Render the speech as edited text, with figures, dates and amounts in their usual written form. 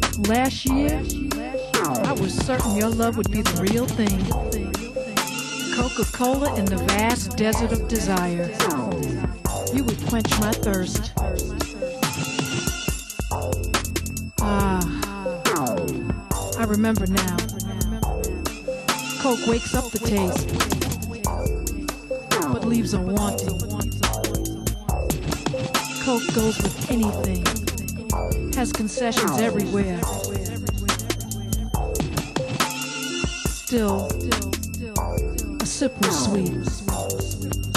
Last year, I was certain your love would be the real thing. Coca-Cola in the vast desert of desire. You would quench my thirst. Ah, I remember now. Coke wakes up the taste, but leaves a wanting. Coke goes with anything, has concessions everywhere. Still, a sip was sweet.